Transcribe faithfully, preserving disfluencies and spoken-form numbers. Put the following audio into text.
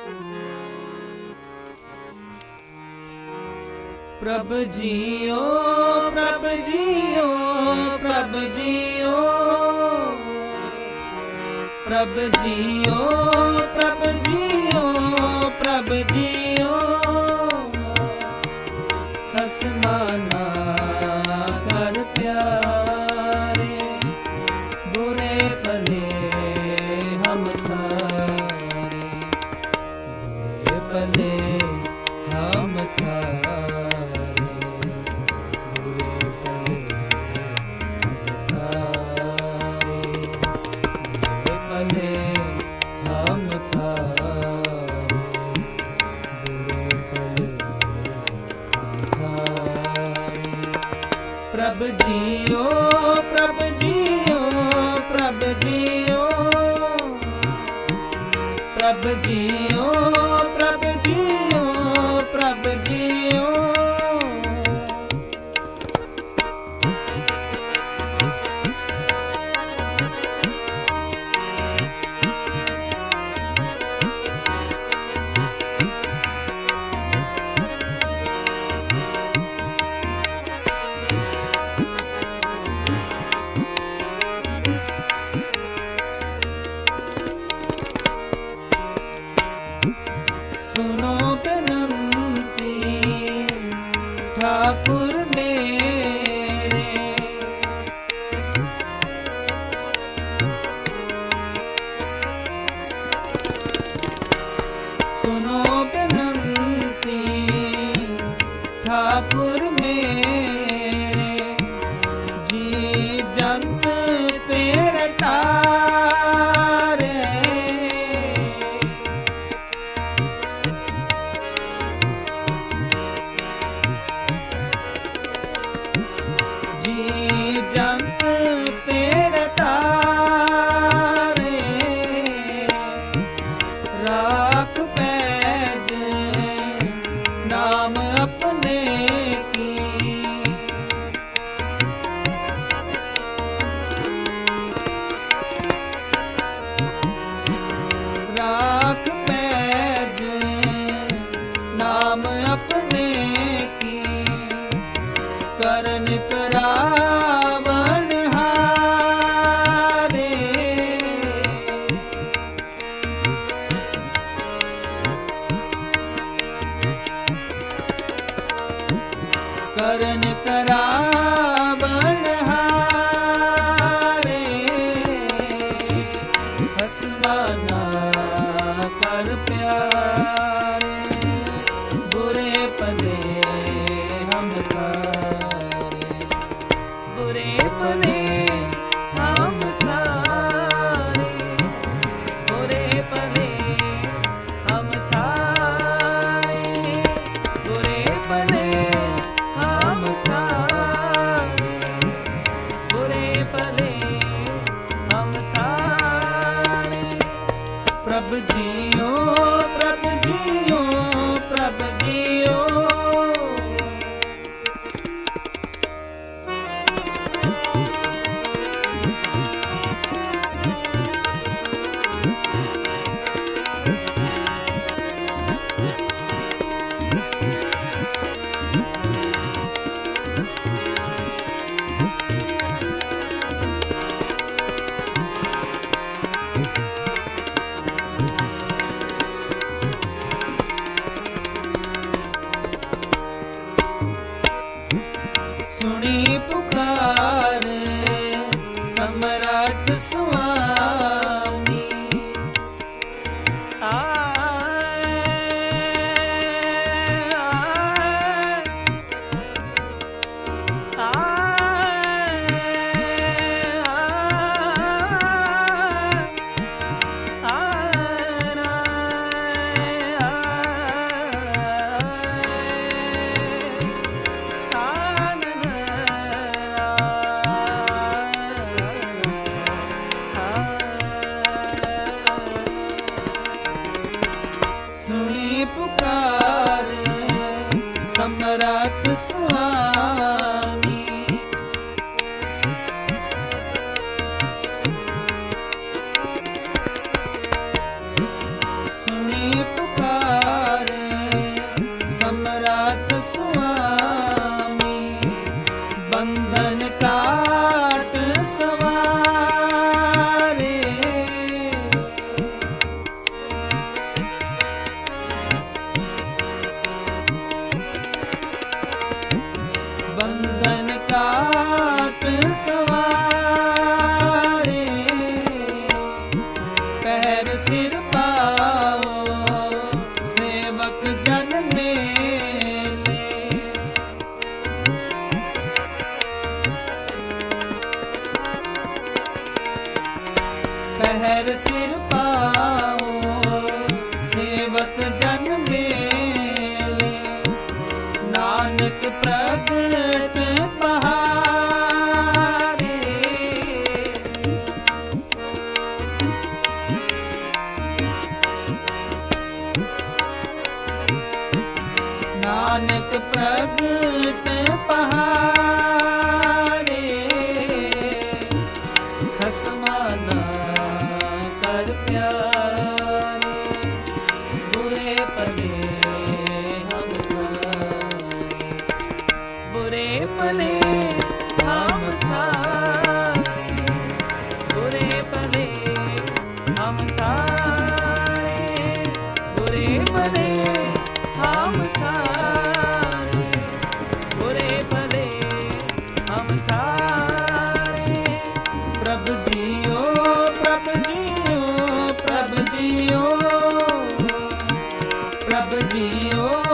प्रभ जियो प्रभ जियो प्रभ जियो प्रभ जियो प्रभ जियो प्रभ जियो खसमाना कर प्यारे बुरे भले हम थारे बुरे भले हम थारे प्रभ जियो प्रभ जियो प्रभ जियो प्रभ जियो प्रभ जियो प्रभ जियो सुनो बिनती ठाकुर मेरे सुनो बिनती ठाकुर मेरे जी जंत तेरे तारे जंत तेरे तारे राख पैज नाम अपने की राख पैज नाम अपने की करन करावन हारे करन करावन हारे खसमाना कर प्यारे बुरे भले हम थारे बुरे भले हम थारे बुरे भले हम थारे बुरे भले हम थारे बुरे भले हम थारे प्रभ जियो प्रभ जियो प्रभ जियो सुनी पुकार सम्राट स्वामी आए पुकार सम्राट स्वामी सुनी पुकार ਨਾਨਕ ਪ੍ਰਗਟ ਪਹਾਰੇ ਖਸਮਾ ਨਾ ਕਰ ਪਿਆਰੇ ਬੁਰੇ ਭਲੇ ਹਮ ਥਾਰੇ ਬੁਰੇ ਭਲੇ ਹਮ ਥਾਰੇ ਬੁਰੇ ਭਲੇ ਹਮ ਥਾਰੇ ਬੁਰੇ ਭਲੇ ਹਮ ਥਾਰੇ ਬੁਰੇ ਭਲੇ ਹਮ ਥਾਰੇ ਪ੍ਰਭ ਜੀਓ ਪ੍ਰਭ ਜੀਓ ਪ੍ਰਭ ਜੀਓ ਪ੍ਰਭ ਜੀਓ